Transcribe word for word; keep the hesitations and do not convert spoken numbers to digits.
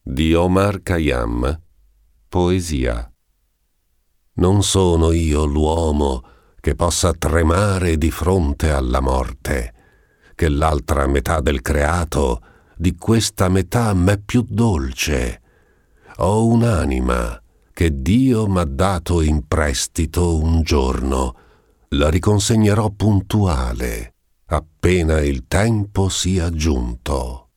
di Omar Khayyam. Poesia. Non sono io l'uomo che possa tremare di fronte alla morte, che l'altra metà del creato di questa metà m'è più dolce. Ho un'anima che Dio m'ha dato in prestito un giorno, la riconsegnerò puntuale appena il tempo sia giunto.